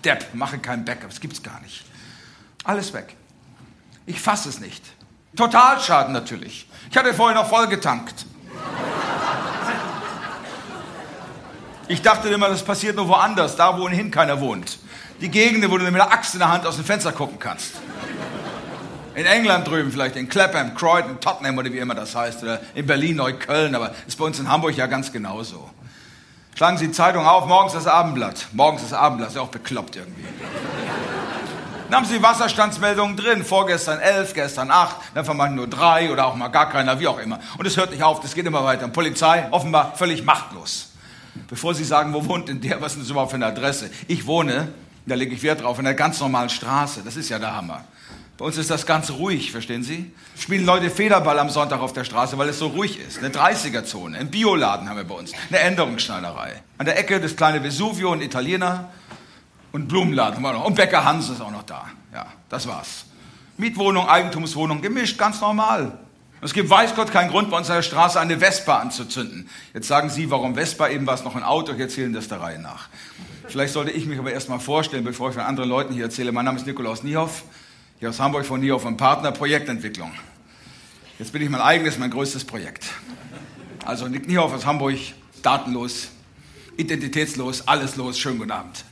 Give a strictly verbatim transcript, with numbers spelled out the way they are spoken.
Depp, mache kein Backup, das gibt's gar nicht. Alles weg. Ich fasse es nicht. Totalschaden natürlich. Ich hatte vorher noch voll getankt. Ich dachte immer, das passiert nur woanders, da wo ohnehin keiner wohnt. Die Gegenden, wo du mit der Axt in der Hand aus dem Fenster gucken kannst. In England drüben vielleicht, in Clapham, Croydon, Tottenham oder wie immer das heißt, oder in Berlin, Neukölln, aber ist bei uns in Hamburg ja ganz genauso. Schlagen Sie die Zeitung auf, morgens das Abendblatt. Morgens das Abendblatt, ist ja auch bekloppt irgendwie. Dann haben Sie die Wasserstandsmeldungen drin, vorgestern elf, gestern acht, dann von manchen nur drei oder auch mal gar keiner, wie auch immer. Und es hört nicht auf, das geht immer weiter. Und Polizei, offenbar völlig machtlos. Bevor Sie sagen, wo wohnt denn der, was ist das überhaupt für eine Adresse? Ich wohne, da lege ich Wert drauf, in einer ganz normalen Straße. Das ist ja der Hammer. Bei uns ist das ganz ruhig, verstehen Sie? Spielen Leute Federball am Sonntag auf der Straße, weil es so ruhig ist. Eine dreißiger-Zone, einen Bioladen haben wir bei uns, eine Änderungsschneiderei. An der Ecke das kleine Vesuvio, ein Italiener und Blumenladen haben wir noch. Und Bäcker Hans ist auch noch da. Ja, das war's. Mietwohnung, Eigentumswohnung, gemischt, ganz normal. Es gibt, weiß Gott, keinen Grund, bei uns an der Straße eine Vespa anzuzünden. Jetzt sagen Sie, warum Vespa? Eben war es noch ein Auto, ich erzähle das der Reihe nach. Vielleicht sollte ich mich aber erst mal vorstellen, bevor ich von anderen Leuten hier erzähle. Mein Name ist Nikolaus Niehoff. Hier aus Hamburg, von Niehoff und Partner, Projektentwicklung. Jetzt bin ich mein eigenes, mein größtes Projekt. Also Nick Niehoff aus Hamburg, datenlos, identitätslos, alles los, schönen guten Abend.